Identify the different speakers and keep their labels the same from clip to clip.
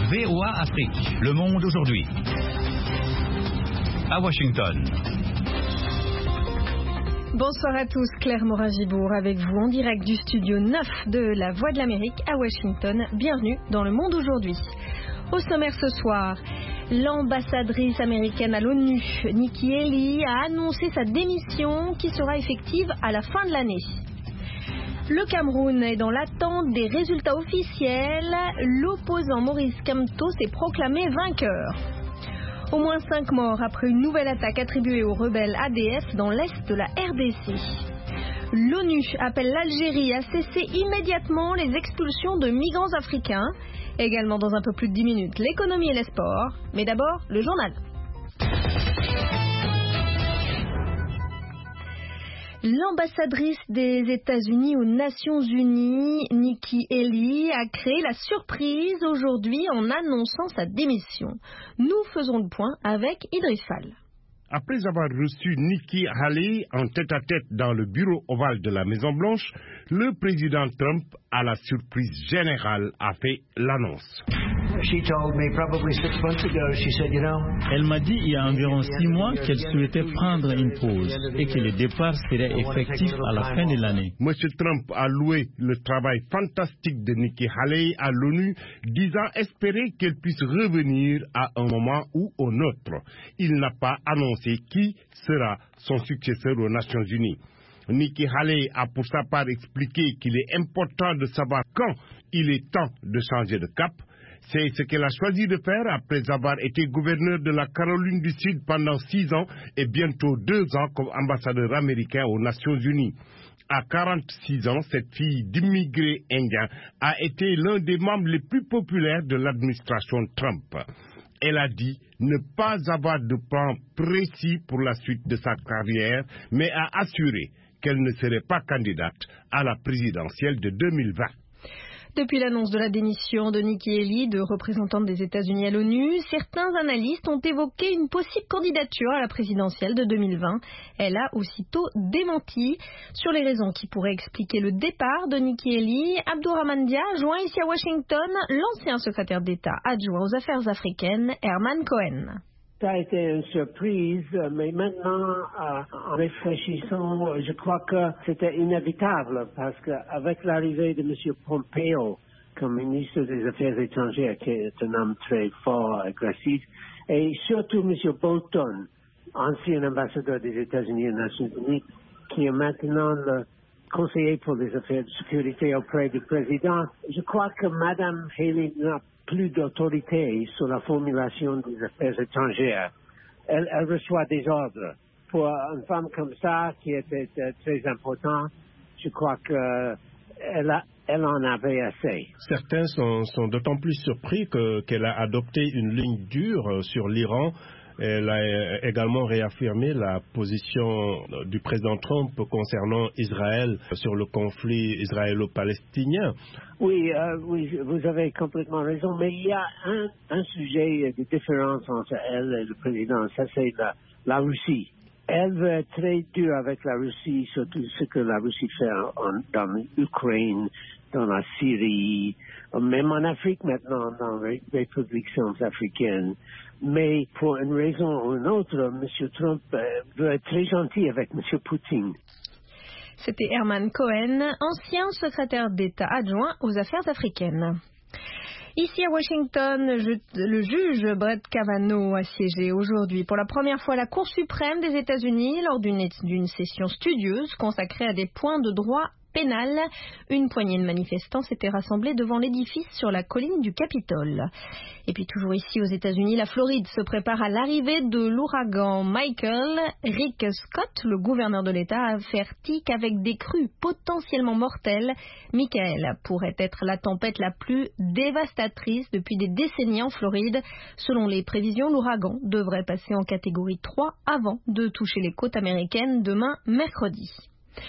Speaker 1: VOA Afrique, le monde aujourd'hui. À Washington.
Speaker 2: Bonsoir à tous, Claire Morin-Gibourg avec vous en direct du studio 9 de la Voix de l'Amérique à Washington. Bienvenue dans le monde aujourd'hui. Au sommaire ce soir, l'ambassadrice américaine à l'ONU, Nikki Haley, a annoncé sa démission qui sera effective à la fin de l'année. Le Cameroun est dans l'attente des résultats officiels. L'opposant Maurice Kamto s'est proclamé vainqueur. Au moins 5 morts après une nouvelle attaque attribuée aux rebelles ADF dans l'est de la RDC. L'ONU appelle l'Algérie à cesser immédiatement les expulsions de migrants africains. Également dans un peu plus de 10 minutes, l'économie et les sports. Mais d'abord, le journal. L'ambassadrice des États-Unis aux Nations Unies, Nikki Haley, a créé la surprise aujourd'hui en annonçant sa démission. Nous faisons le point avec Idriss Fall.
Speaker 3: Après avoir reçu Nikki Haley en tête-à-tête dans le bureau ovale de la Maison-Blanche, le président Trump, à la surprise générale, a fait l'annonce.
Speaker 4: Elle m'a dit il y a environ 6 mois qu'elle souhaitait prendre une pause et que le départ serait effectif à la fin de l'année.
Speaker 3: M. Trump a loué le travail fantastique de Nikki Haley à l'ONU, disant espérer qu'elle puisse revenir à un moment ou un autre. Il n'a pas annoncé qui sera son successeur aux Nations Unies. Nikki Haley a pour sa part expliqué qu'il est important de savoir quand il est temps de changer de cap. C'est ce qu'elle a choisi de faire après avoir été gouverneur de la Caroline du Sud pendant 6 ans et bientôt 2 ans comme ambassadeur américain aux Nations Unies. À 46 ans, cette fille d'immigrés indiens a été l'un des membres les plus populaires de l'administration Trump. Elle a dit ne pas avoir de plan précis pour la suite de sa carrière, mais a assuré qu'elle ne serait pas candidate à la présidentielle de 2020.
Speaker 2: Depuis l'annonce de la démission de Nikki Haley, de représentante des États-Unis à l'ONU, certains analystes ont évoqué une possible candidature à la présidentielle de 2020. Elle a aussitôt démenti. Sur les raisons qui pourraient expliquer le départ de Nikki Haley, Abdourahmane Dia joint ici à Washington l'ancien secrétaire d'État adjoint aux affaires africaines, Herman Cohen.
Speaker 5: Ça a été une surprise, mais maintenant, en réfléchissant, je crois que c'était inévitable parce qu'avec l'arrivée de M. Pompeo comme ministre des Affaires étrangères, qui est un homme très fort, agressif, et surtout M. Bolton, ancien ambassadeur des États-Unis aux Nations Unies, qui est maintenant le conseiller pour les affaires de sécurité auprès du président, je crois que Mme Haley n'a plus d'autorité sur la formulation des affaires étrangères. Elle reçoit des ordres. Pour une femme comme ça, qui était très importante, je crois qu'elle en avait assez.
Speaker 6: Certains sont d'autant plus surpris qu'elle a adopté une ligne dure sur l'Iran. Elle a également réaffirmé la position du président Trump concernant Israël sur le conflit israélo-palestinien.
Speaker 5: Oui, vous avez complètement raison, mais il y a un sujet de différence entre elle et le président, ça c'est la Russie. Elle veut être très dure avec la Russie sur tout ce que la Russie fait dans l'Ukraine, dans la Syrie, même en Afrique maintenant, dans les républiques centrafricaines. Mais pour une raison ou une autre, M. Trump veut être très gentil avec M. Poutine.
Speaker 2: C'était Herman Cohen, ancien secrétaire d'État adjoint aux affaires africaines. Ici à Washington, le juge Brett Kavanaugh a siégé aujourd'hui pour la première fois à la Cour suprême des États-Unis lors d'une session studieuse consacrée à des points de droit pénal. Une poignée de manifestants s'était rassemblée devant l'édifice sur la colline du Capitole. Et puis toujours ici aux États-Unis, la Floride se prépare à l'arrivée de l'ouragan Michael. Rick Scott, le gouverneur de l'État, a averti qu'avec des crues potentiellement mortelles, Michael pourrait être la tempête la plus dévastatrice depuis des décennies en Floride. Selon les prévisions, l'ouragan devrait passer en catégorie 3 avant de toucher les côtes américaines demain mercredi.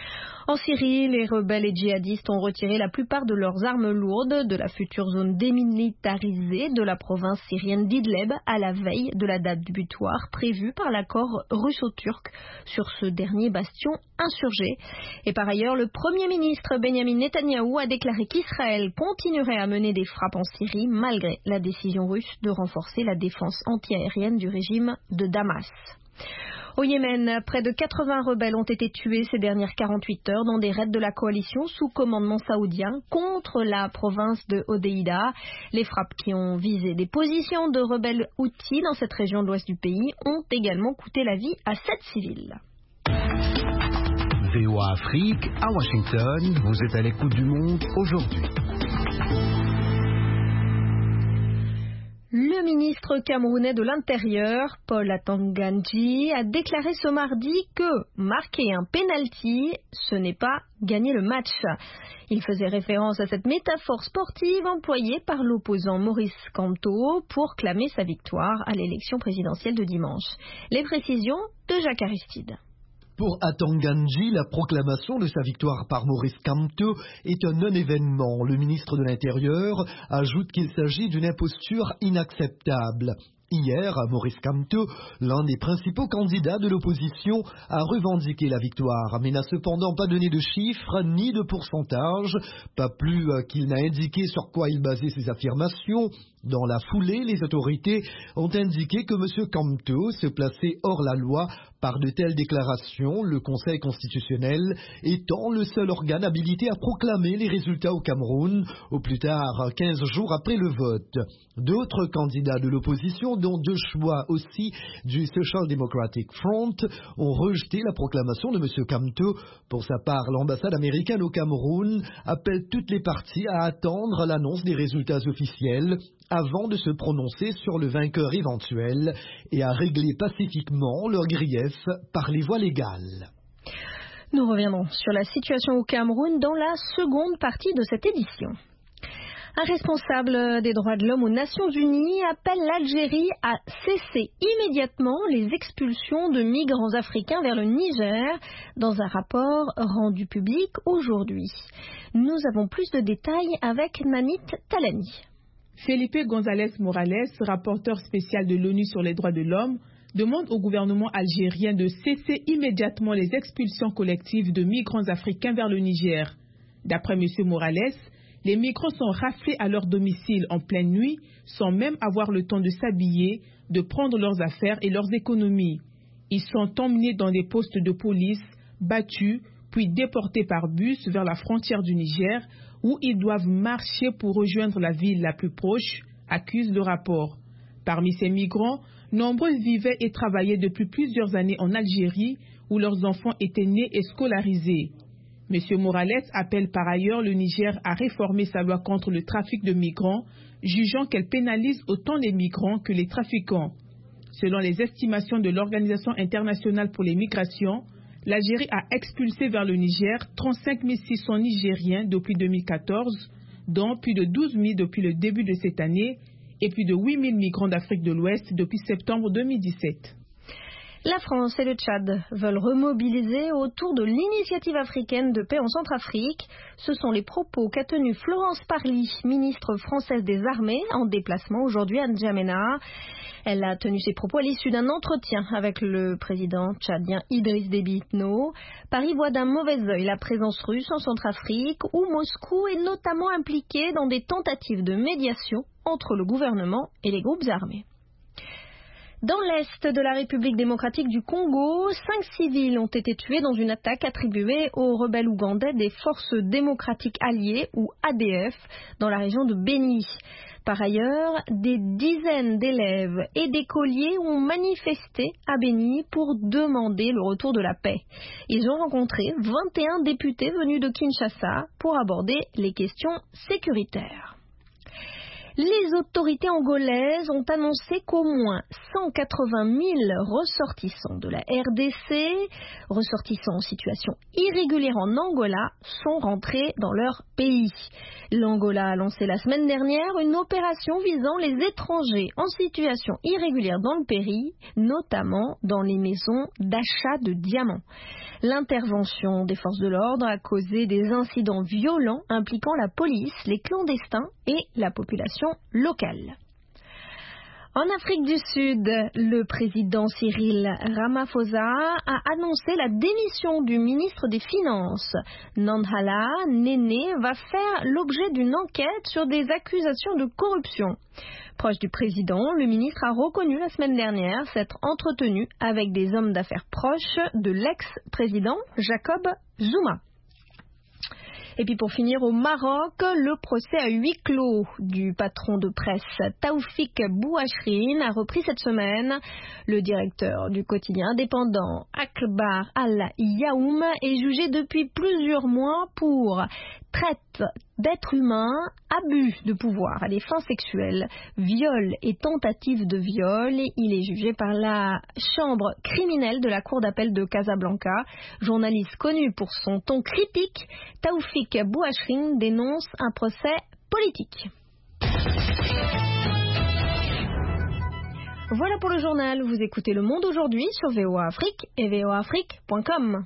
Speaker 2: En Syrie, les rebelles et djihadistes ont retiré la plupart de leurs armes lourdes de la future zone démilitarisée de la province syrienne d'Idleb à la veille de la date butoir prévue par l'accord russo-turc sur ce dernier bastion insurgé. Et par ailleurs, le Premier ministre Benjamin Netanyahou a déclaré qu'Israël continuerait à mener des frappes en Syrie malgré la décision russe de renforcer la défense antiaérienne du régime de Damas. Au Yémen, près de 80 rebelles ont été tués ces dernières 48 heures dans des raids de la coalition sous commandement saoudien contre la province de Hodeïda. Les frappes qui ont visé des positions de rebelles houthis dans cette région de l'ouest du pays ont également coûté la vie à 7 civils.
Speaker 1: VOA Afrique, à Washington, vous êtes à l'écoute du monde aujourd'hui.
Speaker 2: Le ministre camerounais de l'Intérieur, Paul Atanganji, a déclaré ce mardi que marquer un penalty, ce n'est pas gagner le match. Il faisait référence à cette métaphore sportive employée par l'opposant Maurice Kamto pour clamer sa victoire à l'élection présidentielle de dimanche. Les précisions de Jacques Aristide.
Speaker 7: Pour Atanganji, la proclamation de sa victoire par Maurice Kamto est un non-événement. Le ministre de l'Intérieur ajoute qu'il s'agit d'une imposture inacceptable. Hier, Maurice Kamto, l'un des principaux candidats de l'opposition, a revendiqué la victoire, mais n'a cependant pas donné de chiffres ni de pourcentage, pas plus qu'il n'a indiqué sur quoi il basait ses affirmations. Dans la foulée, les autorités ont indiqué que M. Kamto se plaçait hors la loi par de telles déclarations, le Conseil constitutionnel étant le seul organe habilité à proclamer les résultats au Cameroun, au plus tard 15 jours après le vote. D'autres candidats de l'opposition, dont deux choix aussi du Social Democratic Front, ont rejeté la proclamation de M. Kamto. Pour sa part, l'ambassade américaine au Cameroun appelle toutes les parties à attendre l'annonce des résultats officiels avant de se prononcer sur le vainqueur éventuel et à régler pacifiquement leurs griefs par les voies légales.
Speaker 2: Nous reviendrons sur la situation au Cameroun dans la seconde partie de cette édition. Un responsable des droits de l'homme aux Nations Unies appelle l'Algérie à cesser immédiatement les expulsions de migrants africains vers le Niger dans un rapport rendu public aujourd'hui. Nous avons plus de détails avec Nanit Talani.
Speaker 8: Felipe González Morales, rapporteur spécial de l'ONU sur les droits de l'homme, demande au gouvernement algérien de cesser immédiatement les expulsions collectives de migrants africains vers le Niger. D'après M. Morales, les migrants sont raflés à leur domicile en pleine nuit sans même avoir le temps de s'habiller, de prendre leurs affaires et leurs économies. Ils sont emmenés dans des postes de police, battus, puis déportés par bus vers la frontière du Niger, où ils doivent marcher pour rejoindre la ville la plus proche, accuse le rapport. Parmi ces migrants, nombreux vivaient et travaillaient depuis plusieurs années en Algérie, où leurs enfants étaient nés et scolarisés. M. Morales appelle par ailleurs le Niger à réformer sa loi contre le trafic de migrants, jugeant qu'elle pénalise autant les migrants que les trafiquants. Selon les estimations de l'Organisation internationale pour les migrations, l'Algérie a expulsé vers le Niger 35 600 Nigériens depuis 2014, dont plus de 12 000 depuis le début de cette année et plus de 8 000 migrants d'Afrique de l'Ouest depuis septembre 2017.
Speaker 2: La France et le Tchad veulent remobiliser autour de l'initiative africaine de paix en Centrafrique. Ce sont les propos qu'a tenus Florence Parly, ministre française des Armées, en déplacement aujourd'hui à N'Djamena. Elle a tenu ses propos à l'issue d'un entretien avec le président tchadien Idriss Déby Itno. Paris voit d'un mauvais œil la présence russe en Centrafrique, où Moscou est notamment impliqué dans des tentatives de médiation entre le gouvernement et les groupes armés. Dans l'est de la République démocratique du Congo, 5 civils ont été tués dans une attaque attribuée aux rebelles ougandais des Forces démocratiques alliées, ou ADF, dans la région de Beni. Par ailleurs, des dizaines d'élèves et d'écoliers ont manifesté à Beni pour demander le retour de la paix. Ils ont rencontré 21 députés venus de Kinshasa pour aborder les questions sécuritaires. Les autorités angolaises ont annoncé qu'au moins 180 000 ressortissants de la RDC, ressortissants en situation irrégulière en Angola, sont rentrés dans leur pays. L'Angola a lancé la semaine dernière une opération visant les étrangers en situation irrégulière dans le pays, notamment dans les maisons d'achat de diamants. L'intervention des forces de l'ordre a causé des incidents violents impliquant la police, les clandestins et la population locale. En Afrique du Sud, le président Cyril Ramaphosa a annoncé la démission du ministre des Finances. Nandhala Néné va faire l'objet d'une enquête sur des accusations de corruption. Proche du président, le ministre a reconnu la semaine dernière s'être entretenu avec des hommes d'affaires proches de l'ex-président Jacob Zuma. Et puis pour finir, au Maroc, le procès à huis clos du patron de presse Taoufik Bouachrine a repris cette semaine. Le directeur du quotidien indépendant Akhbar Al-Yaoum est jugé depuis plusieurs mois pour traite d'êtres humains, abus de pouvoir à des fins sexuelles, viol et tentative de viol. Il est jugé par la chambre criminelle de la cour d'appel de Casablanca. Journaliste connu pour son ton critique, Taoufik Bouachrine dénonce un procès politique. Voilà pour le journal. Vous écoutez Le Monde aujourd'hui sur VOA Afrique et voaafrique.com.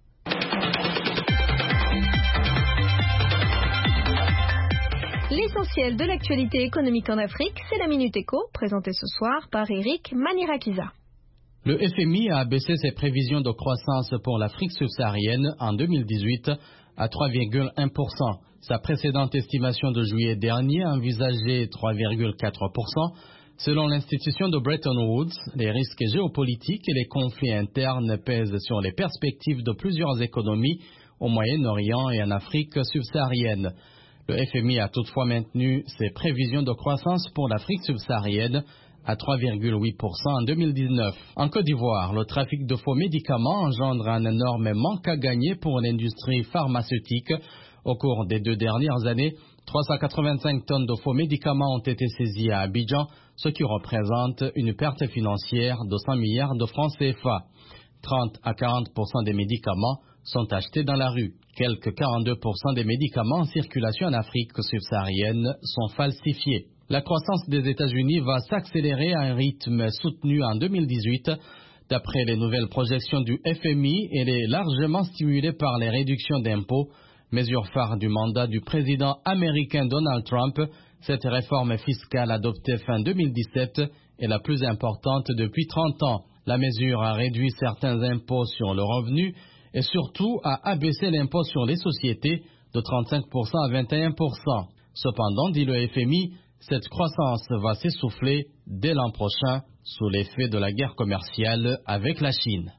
Speaker 2: L'essentiel de l'actualité économique en Afrique, c'est la Minute Éco, présentée ce soir par Eric Manirakiza.
Speaker 9: Le FMI a abaissé ses prévisions de croissance pour l'Afrique subsaharienne en 2018 à 3,1%. Sa précédente estimation de juillet dernier envisageait 3,4%. Selon l'institution de Bretton Woods, les risques géopolitiques et les conflits internes pèsent sur les perspectives de plusieurs économies au Moyen-Orient et en Afrique subsaharienne. Le FMI a toutefois maintenu ses prévisions de croissance pour l'Afrique subsaharienne à 3,8% en 2019. En Côte d'Ivoire, le trafic de faux médicaments engendre un énorme manque à gagner pour l'industrie pharmaceutique. Au cours des 2 dernières années, 385 tonnes de faux médicaments ont été saisies à Abidjan, ce qui représente une perte financière de 100 milliards de francs CFA. 30 à 40% des médicaments sont achetés dans la rue. Quelques 42% des médicaments en circulation en Afrique subsaharienne sont falsifiés. La croissance des États-Unis va s'accélérer à un rythme soutenu en 2018. D'après les nouvelles projections du FMI, elle est largement stimulée par les réductions d'impôts. Mesure phare du mandat du président américain Donald Trump, cette réforme fiscale adoptée fin 2017 est la plus importante depuis 30 ans. La mesure a réduit certains impôts sur le revenu et surtout a abaissé l'impôt sur les sociétés de 35% à 21%. Cependant, dit le FMI, cette croissance va s'essouffler dès l'an prochain sous l'effet de la guerre commerciale avec la Chine.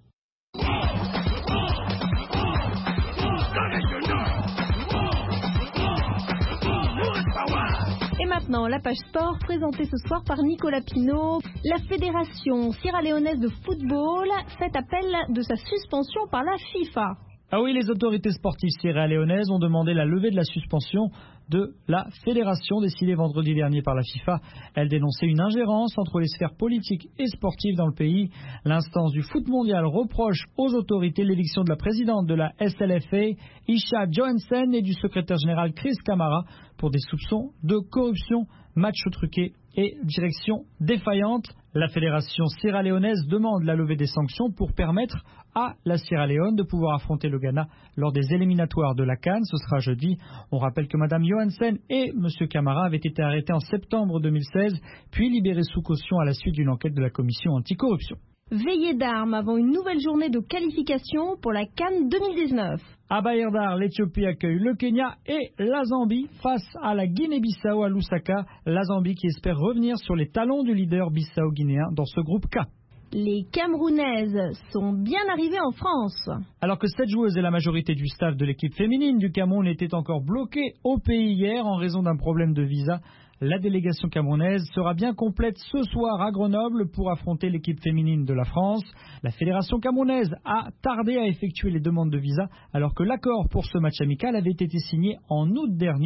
Speaker 2: Et maintenant, la page sport présentée ce soir par Nicolas Pinault. La Fédération sierra-léonaise de football fait appel de sa suspension par la FIFA.
Speaker 10: Ah oui, les autorités sportives sierra-léonaises ont demandé la levée de la suspension de la fédération décidée vendredi dernier par la FIFA. Elle dénonçait une ingérence entre les sphères politiques et sportives dans le pays. L'instance du foot mondial reproche aux autorités l'éviction de la présidente de la SLFA, Isha Johansen, et du secrétaire général Chris Kamara pour des soupçons de corruption, match truqué et direction défaillante. La fédération sierra-léonaise demande la levée des sanctions pour permettre à la Sierra Leone de pouvoir affronter le Ghana lors des éliminatoires de la CAN. Ce sera jeudi. On rappelle que Mme Johansen et M. Kamara avaient été arrêtés en septembre 2016, puis libérés sous caution à la suite d'une enquête de la commission anticorruption.
Speaker 2: Veillée d'armes avant une nouvelle journée de qualification pour la CAN 2019.
Speaker 10: À Bayerdar, l'Éthiopie accueille le Kenya et la Zambie face à la Guinée-Bissau à Lusaka. La Zambie qui espère revenir sur les talons du leader bissau-guinéen dans ce groupe K.
Speaker 2: Les Camerounaises sont bien arrivées en France.
Speaker 10: Alors que 7 joueuses et la majorité du staff de l'équipe féminine du Cameroun étaient encore bloqués au pays hier en raison d'un problème de visa, la délégation camerounaise sera bien complète ce soir à Grenoble pour affronter l'équipe féminine de la France. La fédération camerounaise a tardé à effectuer les demandes de visa alors que l'accord pour ce match amical avait été signé en août dernier.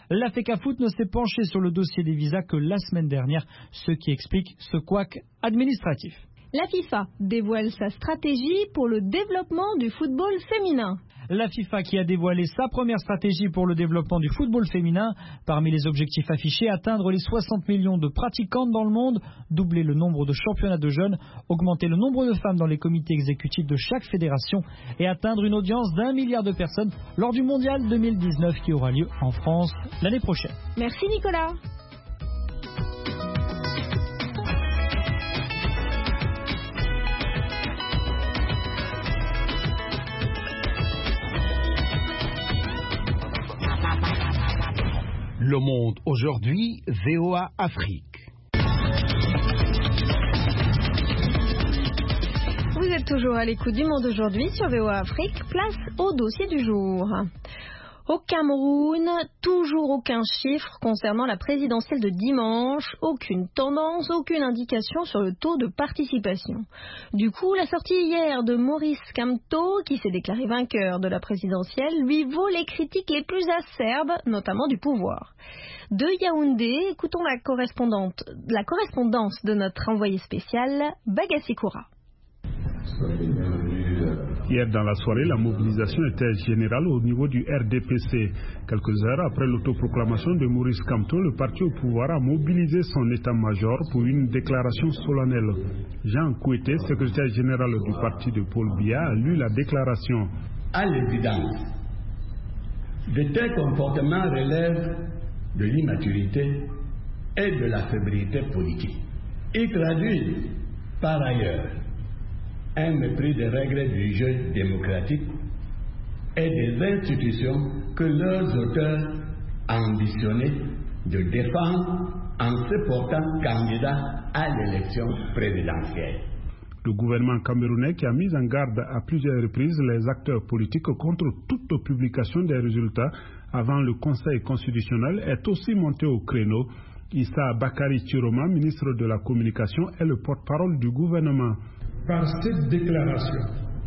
Speaker 10: La FECAFOOT ne s'est penchée sur le dossier des visas que la semaine dernière, ce qui explique ce couac administratif.
Speaker 2: La FIFA dévoile sa stratégie pour le développement du football féminin.
Speaker 10: La FIFA qui a dévoilé sa première stratégie pour le développement du football féminin. Parmi les objectifs affichés, atteindre les 60 millions de pratiquantes dans le monde, doubler le nombre de championnats de jeunes, augmenter le nombre de femmes dans les comités exécutifs de chaque fédération et atteindre une audience d'1 milliard de personnes lors du Mondial 2019 qui aura lieu en France l'année prochaine.
Speaker 2: Merci Nicolas.
Speaker 1: Le Monde aujourd'hui, VOA Afrique.
Speaker 2: Vous êtes toujours à l'écoute du Monde aujourd'hui sur VOA Afrique. Place au dossier du jour. Au Cameroun, toujours aucun chiffre concernant la présidentielle de dimanche, aucune tendance, aucune indication sur le taux de participation. Du coup, la sortie hier de Maurice Kamto, qui s'est déclaré vainqueur de la présidentielle, lui vaut les critiques les plus acerbes, notamment du pouvoir. De Yaoundé, écoutons la correspondance de notre envoyé spécial, Bagassi Koura.
Speaker 11: Hier dans la soirée, la mobilisation était générale au niveau du RDPC. Quelques heures après l'autoproclamation de Maurice Kamto, le parti au pouvoir a mobilisé son état-major pour une déclaration solennelle. Jean Kouété, secrétaire général du parti de Paul Biya, a lu la déclaration.
Speaker 12: À l'évidence, de tels comportements relèvent de l'immaturité et de la fébrilité politique. Ils traduisent par ailleurs un mépris des règles du jeu démocratique et des institutions que leurs auteurs ambitionnaient de défendre en se portant candidat à l'élection présidentielle.
Speaker 11: Le gouvernement camerounais qui a mis en garde à plusieurs reprises les acteurs politiques contre toute publication des résultats avant le Conseil constitutionnel est aussi monté au créneau. Issa Bakari Chiroma, ministre de la Communication, est le porte-parole du gouvernement.
Speaker 13: Par cette déclaration,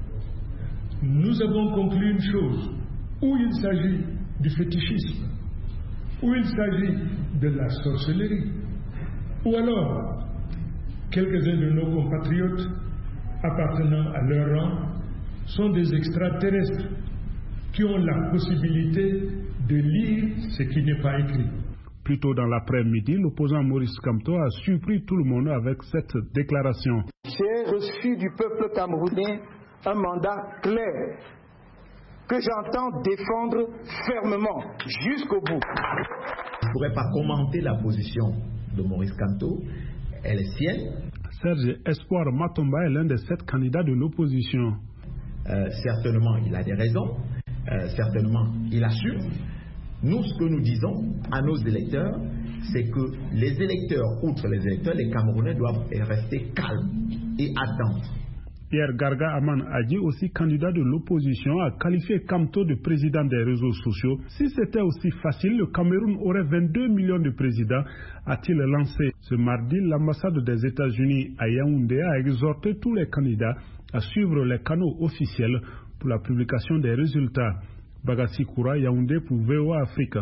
Speaker 13: nous avons conclu une chose, où il s'agit du fétichisme, où il s'agit de la sorcellerie, ou alors quelques-uns de nos compatriotes appartenant à leur rang sont des extraterrestres qui ont la possibilité de lire ce qui n'est pas écrit.
Speaker 11: Plus tôt dans l'après-midi, l'opposant Maurice Kamto a surpris tout le monde avec cette déclaration.
Speaker 14: J'ai reçu du peuple camerounais un mandat clair que j'entends défendre fermement jusqu'au bout.
Speaker 15: Je ne pourrais pas commenter la position de Maurice Kamto, elle est sienne.
Speaker 11: Serge Espoir Matomba est l'un des 7 candidats de l'opposition.
Speaker 15: Certainement, il a des raisons, certainement, il assume. Nous, ce que nous disons à nos électeurs, c'est que les électeurs, outre les électeurs, les Camerounais doivent rester calmes et attendre.
Speaker 11: Pierre Garga Aman Adji, aussi candidat de l'opposition, a qualifié Kamto de président des réseaux sociaux. Si c'était aussi facile, le Cameroun aurait 22 millions de présidents, a-t-il lancé. Ce mardi, l'ambassade des États-Unis à Yaoundé a exhorté tous les candidats à suivre les canaux officiels pour la publication des résultats. Bagassi Koura, Yaoundé pour VOA Afrique.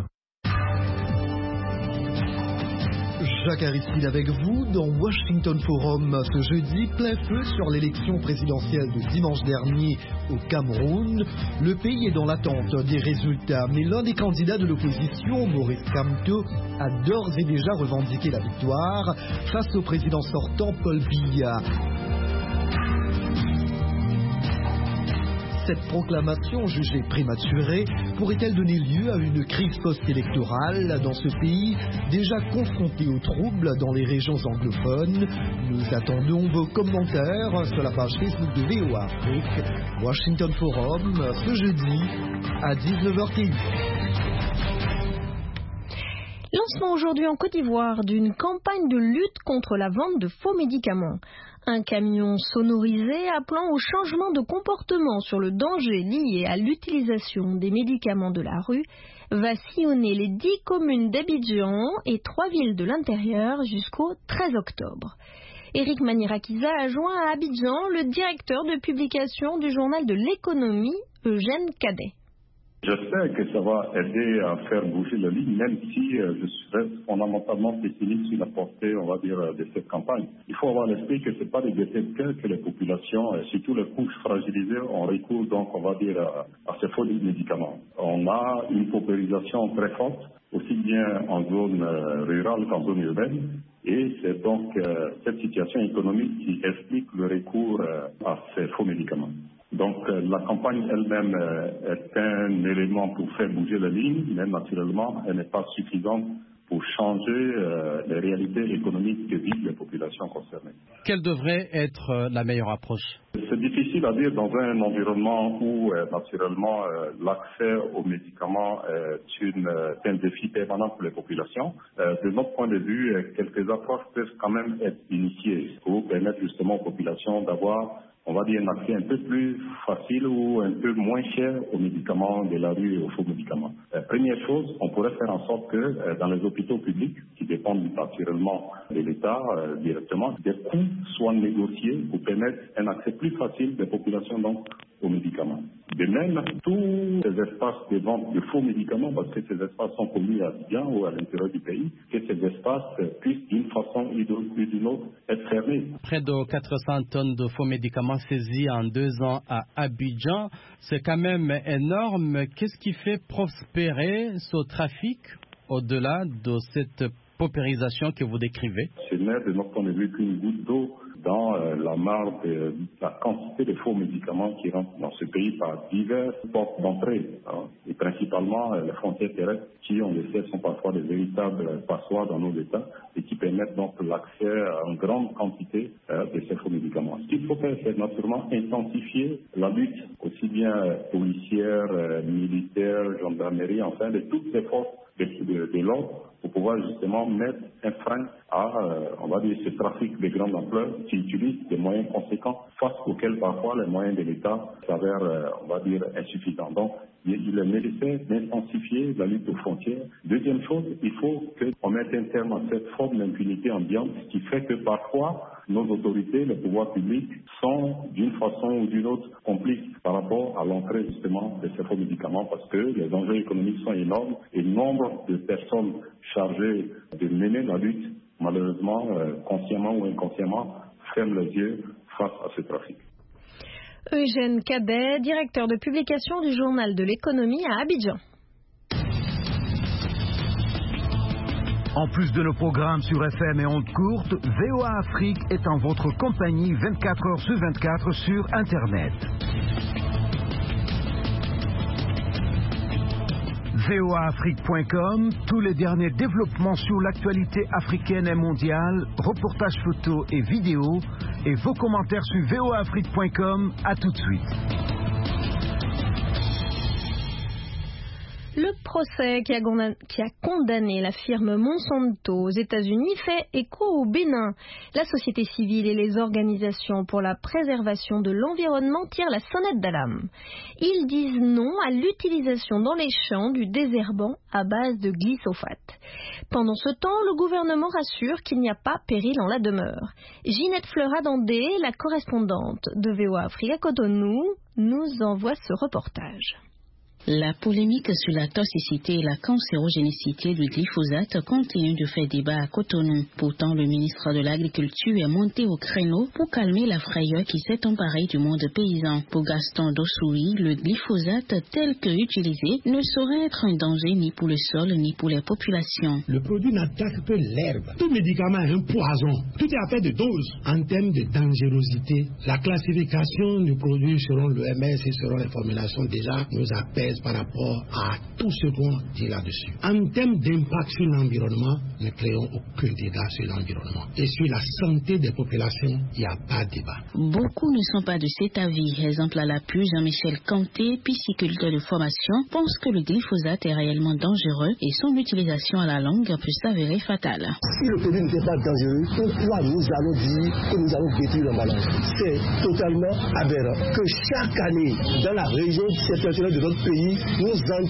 Speaker 7: Jacques Aristide avec vous dans Washington Forum ce jeudi, plein feu sur l'élection présidentielle de dimanche dernier au Cameroun. Le pays est dans l'attente des résultats, mais l'un des candidats de l'opposition, Maurice Kamto, a d'ores et déjà revendiqué la victoire face au président sortant Paul Biya. Cette proclamation jugée prématurée pourrait-elle donner lieu à une crise post-électorale dans ce pays déjà confronté aux troubles dans les régions anglophones? Nous attendons vos commentaires sur la page Facebook de VOA Afrique, Washington Forum, ce jeudi à 19h15.
Speaker 2: Lancement aujourd'hui en Côte d'Ivoire d'une campagne de lutte contre la vente de faux médicaments. Un camion sonorisé appelant au changement de comportement sur le danger lié à l'utilisation des médicaments de la rue va sillonner les 10 communes d'Abidjan et 3 villes de l'intérieur jusqu'au 13 octobre. Éric Manirakiza a joint à Abidjan le directeur de publication du journal de l'économie, Eugène Cadet.
Speaker 16: J'espère que ça va aider à faire bouger la ligne, même si je reste fondamentalement pessimiste sur la portée, on va dire, de cette campagne. Il faut avoir l'esprit que ce n'est pas des gaietés de cœur que les populations, surtout les couches fragilisées, ont recours, donc, on va dire, à ces faux médicaments. On a une paupérisation très forte, aussi bien en zone rurale qu'en zone urbaine. Et c'est donc cette situation économique qui explique le recours à ces faux médicaments. Donc la campagne elle-même est un élément pour faire bouger la ligne, mais naturellement elle n'est pas suffisante pour changer les réalités économiques que vivent les populations concernées. Quelle devrait être la meilleure approche? C'est difficile à dire dans un environnement où naturellement l'accès aux médicaments est un défi permanent pour les populations. De notre point de vue, quelques approches peuvent quand même être initiées pour permettre justement aux populations d'avoir, on va dire, un accès un peu plus facile ou un peu moins cher aux médicaments de la rue et aux faux médicaments. Première chose, on pourrait faire en sorte que dans les hôpitaux publics, qui dépendent naturellement de l'État directement, des coûts soient négociés pour permettre un accès plus facile des populations donc aux médicaments. De même, tous ces espaces de vente de faux médicaments, parce que ces espaces sont connus à Abidjan ou à l'intérieur du pays, que ces espaces puissent d'une façon ou d'une autre être fermés. Près de 400 tonnes de faux médicaments saisis en 2 ans à Abidjan, c'est quand même énorme. Qu'est-ce qui fait prospérer ce trafic au-delà de cette paupérisation que vous décrivez? Ce n'est de notre point de vue qu'une goutte d'eau dans la mare de la quantité de faux médicaments qui rentrent dans ce pays par diverses portes d'entrée, et principalement les frontières terrestres qui, on le sait, sont parfois des véritables passoires dans nos États et qui permettent donc l'accès à une grande quantité de ces faux médicaments. Ce qu'il faut faire, c'est naturellement intensifier la lutte, aussi bien policière, militaire, gendarmerie, enfin de toutes ces forces de l'ordre pour pouvoir justement mettre un frein à, on va dire, ce trafic de grande ampleur qui utilise des moyens conséquents face auxquels parfois les moyens de l'État s'avèrent, on va dire, insuffisants. Donc, il est nécessaire d'intensifier la lutte aux frontières. Deuxième chose, il faut qu'on mette un terme à cette forme d'impunité ambiante qui fait que parfois nos autorités, les pouvoirs publics sont d'une façon ou d'une autre complices par rapport à l'entrée justement de ces faux médicaments parce que les enjeux économiques sont énormes et le nombre de personnes chargées de mener la lutte, malheureusement, consciemment ou inconsciemment, ferment les yeux face à ce trafic.
Speaker 2: Eugène Cadet, directeur de publication du journal de l'économie à Abidjan.
Speaker 1: En plus de nos programmes sur FM et ondes courtes, VOA Afrique est en votre compagnie 24 heures sur 24 sur Internet. voaafrique.com, tous les derniers développements sur l'actualité africaine et mondiale, reportages photos et vidéos, et vos commentaires sur voaafrique.com. À tout de suite.
Speaker 2: Le procès qui a condamné la firme Monsanto aux États-Unis fait écho au Bénin. La société civile et les organisations pour la préservation de l'environnement tirent la sonnette d'alarme. Ils disent non à l'utilisation dans les champs du désherbant à base de glyphosate. Pendant ce temps, le gouvernement rassure qu'il n'y a pas péril en la demeure. Ginette Fleuradandé, la correspondante de VOA Afrique à Cotonou, nous envoie ce reportage.
Speaker 17: La polémique sur la toxicité et la cancérogénicité du glyphosate continue de faire débat à Cotonou. Pourtant, le ministre de l'Agriculture est monté au créneau pour calmer la frayeur qui s'est emparée du monde paysan. Pour Gaston Dossouri, le glyphosate tel que utilisé ne saurait être un danger ni pour le sol ni pour les populations.
Speaker 18: Le produit n'attaque que l'herbe. Tout médicament est un poison. Tout est affaire de dose. En termes de dangerosité, la classification du produit selon l'OMS et selon les formulations déjà nous apaise par rapport à tout ce qu'on dit là-dessus. En termes d'impact sur l'environnement, nous ne créons aucun dégât sur l'environnement. Et sur la santé des populations, il n'y a pas de débat.
Speaker 17: Beaucoup ne sont pas de cet avis. Exemple à l'appui, Jean-Michel Kanté, pisciculteur de formation, pense que le glyphosate est réellement dangereux et son utilisation à la longue peut s'avérer fatale.
Speaker 19: Si le produit n'était pas dangereux, pourquoi nous allons dire que nous allons détruire l'emballage? C'est totalement aberrant que chaque année, dans la région septentrionale de notre pays, nous entendons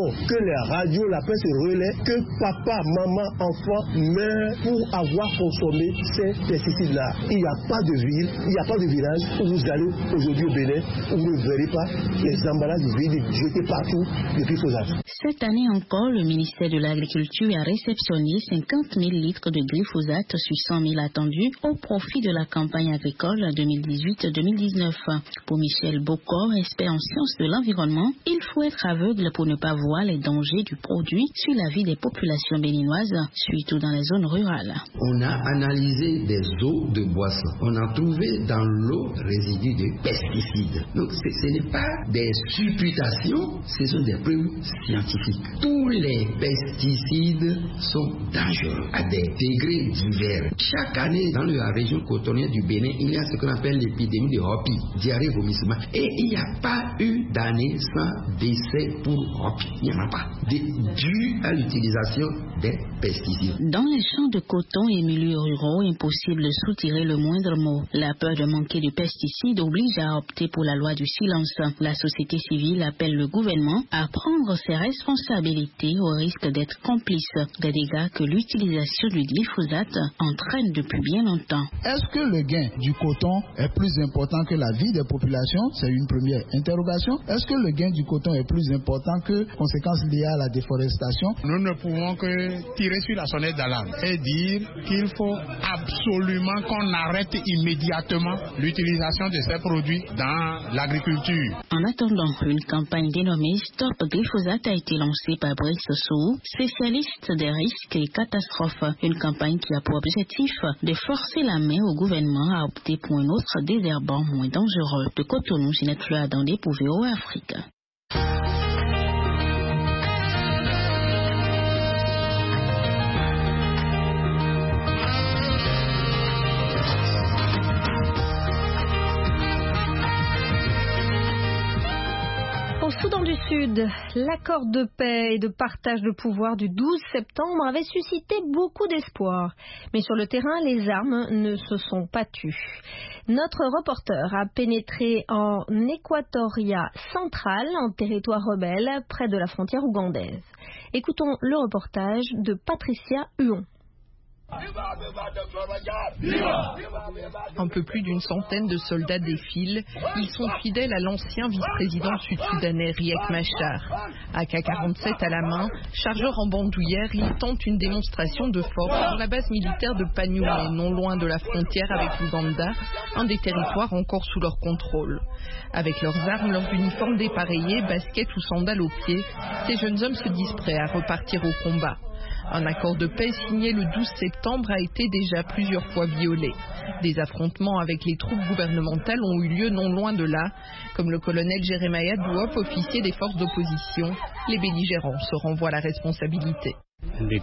Speaker 19: voulons que les radios, la presse relaient que papa, maman, enfant meurent pour avoir consommé ces pesticides-là. Il n'y a pas de ville, il n'y a pas de village où vous allez aujourd'hui au Bénin, où vous ne verrez pas les emballages vides jetés partout de glyphosate.
Speaker 17: Cette année encore, le ministère de l'Agriculture a réceptionné 50 000 litres de glyphosate sur 100 000 attendus au profit de la campagne agricole 2018-2019. Pour Michel Bocor, expert en sciences de l'environnement, il faut être aveugle pour ne pas voir les dangers du produit sur la vie des populations béninoises, surtout dans les zones rurales.
Speaker 20: On a analysé des eaux de boisson. On a trouvé dans l'eau résidus de pesticides. Donc ce n'est pas des supputations, ce sont des preuves scientifiques. Tous les pesticides sont dangereux à des degrés divers. Chaque année, dans la région cotonnière du Bénin, il y a ce qu'on appelle l'épidémie de Hopi, diarrhée, vomissement. Et il n'y a pas eu d'année sans décès pour Hopi. Il n'y en a pas. Dû à l'utilisation des pesticides.
Speaker 17: Dans les champs de coton et milieux ruraux, impossible de soutirer le moindre mot. La peur de manquer de pesticides oblige à opter pour la loi du silence. La société civile appelle le gouvernement à prendre ses responsabilités au risque d'être complice des dégâts que l'utilisation du glyphosate entraîne depuis bien longtemps.
Speaker 21: Est-ce que le gain du coton est plus important que la vie des populations? C'est une première interrogation. Est-ce que le gain du coton est plus important que conséquences liées à la déforestation?
Speaker 22: Nous ne pouvons que tirer sur la sonnette d'alarme et dire qu'il faut absolument qu'on arrête immédiatement l'utilisation de ces produits dans l'agriculture.
Speaker 17: En attendant, une campagne dénommée Stop Glyphosate a été lancée par Brice Sou, spécialiste des risques et catastrophes. Une campagne qui a pour objectif de forcer la main au gouvernement à opter pour un autre désherbant moins dangereux. De Cotonou, Ginette Fleur Dandé pour VOA Afrique.
Speaker 2: Au Soudan du Sud, l'accord de paix et de partage de pouvoir du 12 septembre avait suscité beaucoup d'espoir. Mais sur le terrain, les armes ne se sont pas tues. Notre reporter a pénétré en Équatoria centrale, en territoire rebelle, près de la frontière ougandaise. Écoutons le reportage de Patricia Huon.
Speaker 23: Un peu plus d'une centaine de soldats défilent. Ils sont fidèles à l'ancien vice-président sud-soudanais Riek Machar. AK-47 à la main, chargeur en bandoulière, ils tentent une démonstration de force sur la base militaire de Panyumé, non loin de la frontière avec l'Ouganda, un des territoires encore sous leur contrôle. Avec leurs armes, leurs uniformes dépareillés, baskets ou sandales aux pieds, ces jeunes hommes se disent prêts à repartir au combat. Un accord de paix signé le 12 septembre a été déjà plusieurs fois violé. Des affrontements avec les troupes gouvernementales ont eu lieu non loin de là. Comme le colonel Jeremiah Douop, officier des forces d'opposition, les belligérants se renvoient la responsabilité.
Speaker 24: Ils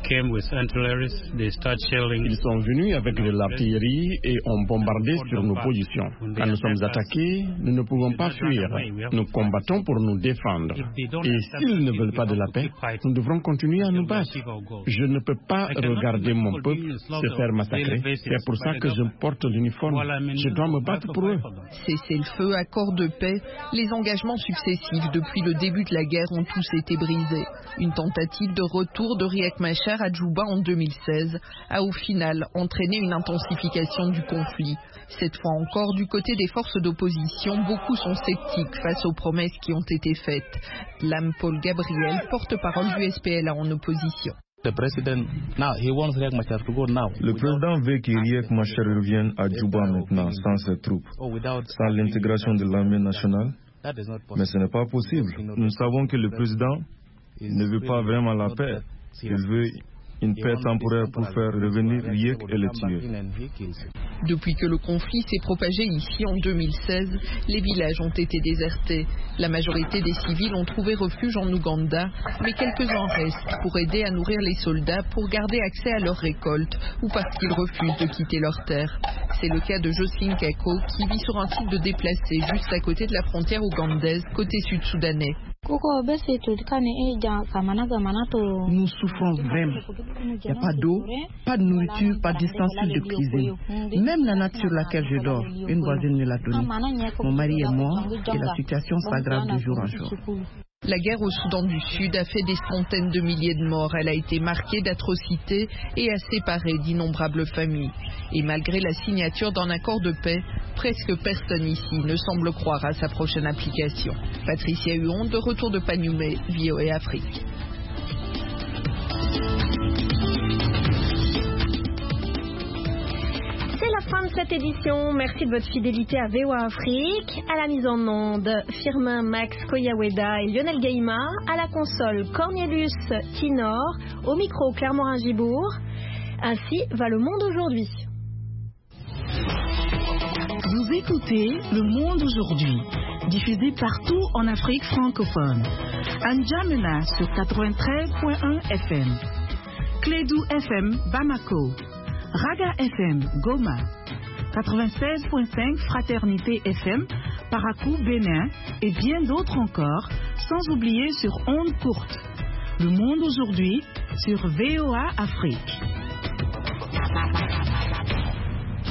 Speaker 24: sont venus avec de l'artillerie et ont bombardé sur nos positions. Quand nous sommes attaqués, nous ne pouvons pas fuir. Nous combattons pour nous défendre. Et s'ils ne veulent pas de la paix, nous devrons continuer à nous battre. Je ne peux pas regarder mon peuple se faire massacrer. C'est pour ça que je porte l'uniforme. Je dois me battre pour eux.
Speaker 23: Cessez-le-feu, accord de paix, les engagements successifs depuis le début de la guerre ont tous été brisés. Une tentative de retour de Riek Machar à Djouba en 2016 a au final entraîné une intensification du conflit. Cette fois encore, du côté des forces d'opposition, beaucoup sont sceptiques face aux promesses qui ont été faites. Lam Paul Gabriel, porte-parole du SPLA en opposition.
Speaker 25: Le président veut que Riek Machar revienne à Djouba maintenant, sans ses troupes, sans l'intégration de l'armée nationale. Mais ce n'est pas possible. Nous savons que le président ne veut pas vraiment la paix. Il veut une paix temporaire pour faire revenir Riek et le tuer.
Speaker 23: Depuis que le conflit s'est propagé ici en 2016, les villages ont été désertés. La majorité des civils ont trouvé refuge en Ouganda, mais quelques-uns restent pour aider à nourrir les soldats, pour garder accès à leurs récoltes ou parce qu'ils refusent de quitter leurs terres. C'est le cas de Jocelyne Kako qui vit sur un site de déplacés juste à côté de la frontière ougandaise, côté sud-soudanais.
Speaker 26: Nous souffrons vraiment. Il n'y a pas d'eau, pas de nourriture, pas d'ustensiles de cuisine. Même la natte sur laquelle je dors, une voisine me l'a donnée. Mon mari est mort et la situation s'aggrave de jour en jour.
Speaker 23: La guerre au Soudan du Sud a fait des centaines de milliers de morts. Elle a été marquée d'atrocités et a séparé d'innombrables familles. Et malgré la signature d'un accord de paix, presque personne ici ne semble croire à sa prochaine application. Patricia Huon, de retour de Panoumé, VOA Afrique.
Speaker 2: C'est la fin de cette édition. Merci de votre fidélité à VOA Afrique. À la mise en onde, Firmin Max Koyaweda et Lionel Gaïma. À la console, Cornelius Tinor. Au micro, Claire Morin-Gibourg. Ainsi va le monde aujourd'hui.
Speaker 3: Vous écoutez Le Monde aujourd'hui, diffusé partout en Afrique francophone. À N'Djamena sur 93.1 FM. Clédou FM Bamako. Raga FM Goma. 96.5 Fraternité FM Parakou Bénin et bien d'autres encore, sans oublier sur ondes courtes. Le Monde aujourd'hui sur VOA Afrique.